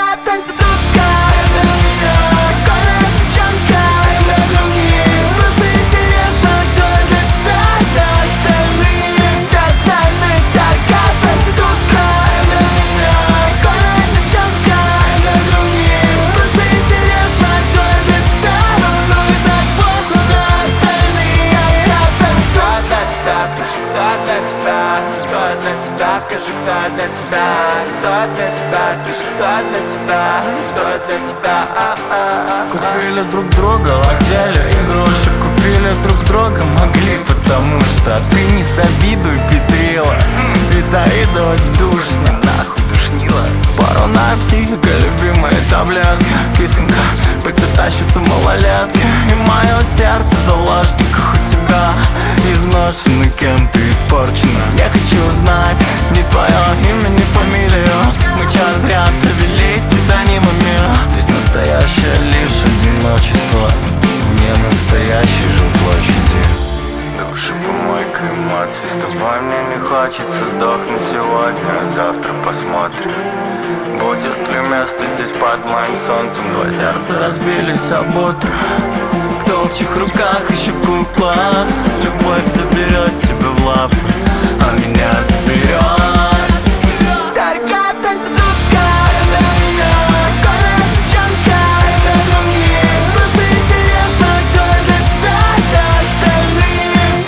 Дорогая проститутка, для меня гордая девчонка, для других просто интересно, кто для тебя, для остальных, Дорогая проститутка, для меня гордая девчонка, для других просто интересно, кто для тебя, ну и так похуй на остальные. Кто для тебя, скажи, кто для тебя, кто для тебя, скажи, кто для тебя, кто для тебя, скажи, кто для тебя, кто для тебя. Купили друг друга, ладели игрушек, купили друг друга могли, потому что ты не завидуй, Петрила, ведь завидовать душно, нахуй душнила. Пару психика, любимая таблетка, кисенька, подтащится малолетки, и мое сердце в заложниках у тебя изношено, кем-то испорчено. Я хочу знать не твое имя, не фамилию, мы час зря обзавелись псевдонимами. Здесь настоящее лишь одиночество вне настоящей жилплощади. Души, помойка эмоций, с тобой мне не хочется сдохнуть сегодня, а завтра посмотрим, будет ли место здесь под моим солнцем. Два сердца разбились об утро, кто в чьих руках еще кукла. Любовь заберет тебя в лапы, а меня заберет. Дорогая проститутка, для меня гордая девчонка, для других просто интересно, кто для тебя, для остальных,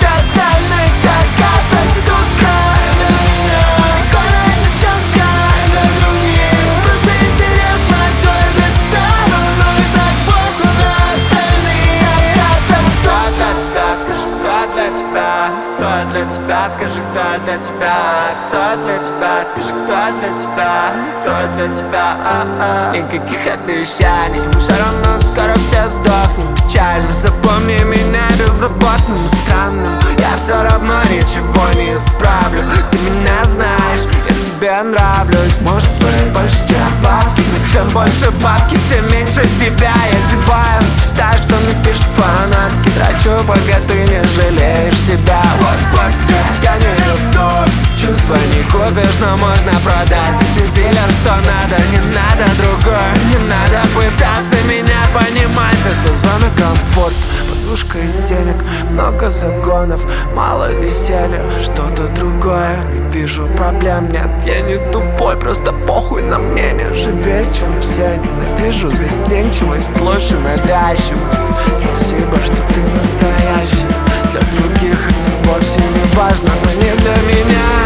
Дорогая проститутка, для меня гордая девчонка, для других просто интересно, кто для тебя, ну и так похуй на остальные. Кто для тебя, скажи, кто для тебя, кто для тебя, скажи, кто для тебя, кто для тебя, скажи, кто для тебя, кто для тебя. Никаких обещаний, все равно скоро все сдохнем. Печально, запомни меня беззаботным и странным. Я все равно ничего не исправлю. Ты меня знаешь, я тебе нравлюсь. Может быть больше, чем бабки, но чем больше бабки, тем меньше тебя. Я зеваю, читаю, что мне пишут фанатки. Трачу, пока ты не жалеешь себя. Вот я не ревную, чувства не купишь, но можно продать. Ты дилер, что надо, не надо другое. Не надо пытаться меня понимать. Это зона комфорта, подушка из денег, много загонов, мало веселья, что-то другое. Не вижу проблем, нет, я не тупой, просто похуй на мнение. Живее, чем все, ненавижу застенчивость, ложь и навязчивость. Спасибо, что ты настоящий. Для других это вовсе не важно, но не для меня.